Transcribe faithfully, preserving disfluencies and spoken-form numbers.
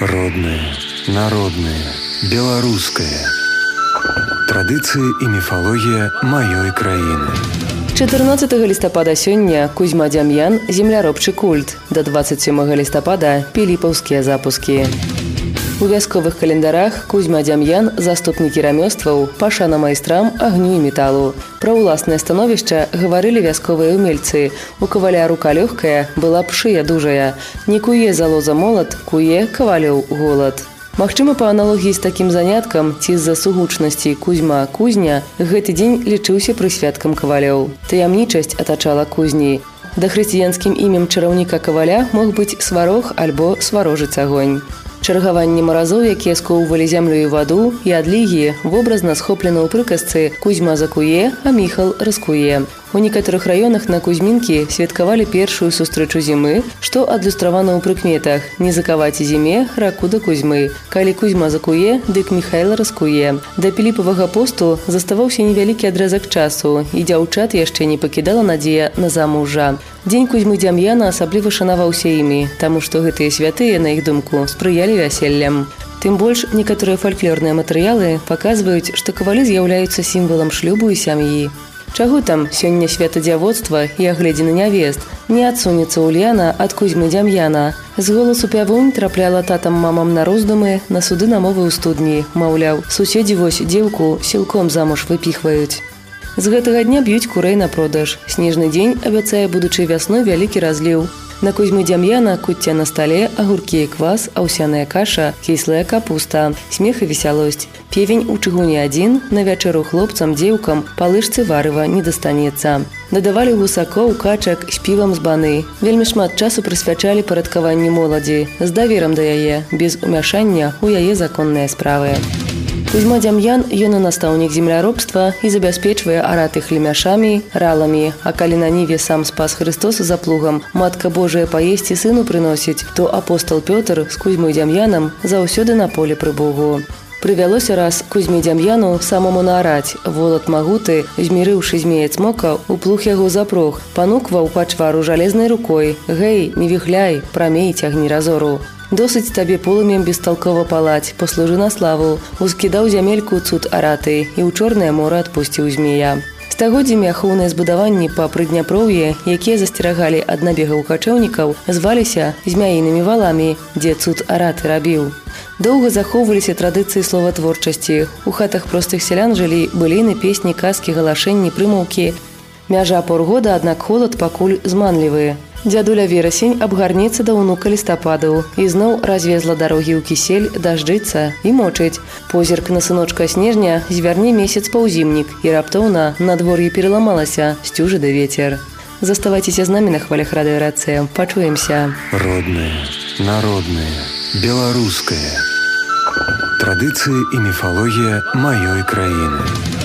Родное, народное, беларускае. Традыцыі і міфалогія маёй краіны. чатырнаццатага лістапада сёння Кузьма Дзям'ян – земляробчы культ. Да дваццаць сёмага лістапада – піліпаўскія запускі. У вясковых календарах Кузьма Дзям'ян – заступнікі рамёстваў, пашана майстрам агню і металу. Пра ўласнае становішча гаварылі вясковыя ўмельцы. У каваля рука лёгкая, была б шыя дужая. Не куе залоза молат, куе кавалёў голад. Магчыма, па аналогіі з такім заняткам ці з-за сугучнасці Кузьма-кузня гэты дзень лічыўся прысвяткам кавалёў. Таямнічасць атачала кузні. Да хрысціянскім імем чараўніка каваля мог быць сварог альбо сварожыц агонь. Чаргаванне маразоў, якія скоўвалі зямлю і ваду, і адлігі вобразна схоплена ў прыказцы «Кузьма закуе, а Міхал раскуе». У некаторых раёнах на Кузьмінкі святкавалі першую сустрэчу зімы, што адлюстравана ў прыкметах «Не закаваць зіме, раку да Кузьмы». Калі Кузьма закуе, дык Міхайл раскуе. Да Піліпавага посту заставаўся невялікі адрэзак часу, і дзяўчат яшчэ не пакідала надзея на замужжа. Дзень Кузьмы Дзям'яна асабліва шанаваўся імі, таму што гэтыя святыя, на іх думку, спрыялі вяселлям. Тым больш, некаторыя фальклорныя матэрыялы паказваюць, што кавалі з'яўляюцца сімвалам шлюбу і сям'і. Чаго там сёння святадзявоцтва і агледзіны нявест? Не адсунецца Ульяна ад Кузьмы Дзям'яна. З голасу пявунь трапляла татам-мамам на роздумы, на суды на мовы ў студні. Маўляў, суседзі вось дзеўку сілком замуж выпіхваюць. З гэтага дня б'юць курэй на продаж. Снежны дзень абяцае будучай вясной вялікі разліў. На Кузьмы Дзям'яна куцця на стале, агуркі і квас, аўсяная каша, кіслая капуста, смех і весялосць. Певень у чыгуне адзін, на вячэру хлопцам, дзеўкам па лыжцы варыва не дастанецца. Дадавалі гусакоў, качак з півам з баны. Вельмі шмат часу прысвячалі парадкаванню моладзі, з даверам да яе, без умяшання ў яе законныя справы. Кузьма Дзям'ян – ён настаўнік земляробства і забяспечвае аратых лемяшамі, раламі, а калі на ніве сам спас Христос за плугам, Матка Божая паесці сыну прыносіць, то апостол Пётр з Кузьмой Дзям'янам заўсёды на поле пры Богу. Прывялося раз Кузьме Дзям'яну самому наараць. Волат магуты, змірыўшы змея цмока, у плуг яго запрог, панукваў пачвару жалезнай рукой: «Гэй, не віхляй, прамей цягні разору. Досыць табе полымем бесталкова палаць, послужы на славу». Ускідаў зямельку цуд араты і ў чорнае мора адпусціў змея. Стагоддзямі ахоўныя збудаванні па Прыдняпроўі, якія засцерагалі ад набегаў качэўнікаў, зваліся змяінымі валамі, дзе цуд араты рабіў. Доўга захоўваліся традыцыі словатворчасці. У хатах простых сялян жылі быліны, песні, казкі, галашэнні, прымаўкі. Мяжа поргода, аднак холад пакуль зманлівы. Дзядуля Верасень абгарнецца да ўнука лістападу. І зноў развезла дарогі ў кісель, дажджыцца і мочыць. Позірк на сыночка снежня звярне месяц паўзімнік, і раптоўна надвор'е пераламалася, сцюжы да вецер. Заставайцеся з намі на хвалях радыёрацыя. Пачуемся. Родное, народное, беларускае. Традыцыі і міфалогія маёй краіны.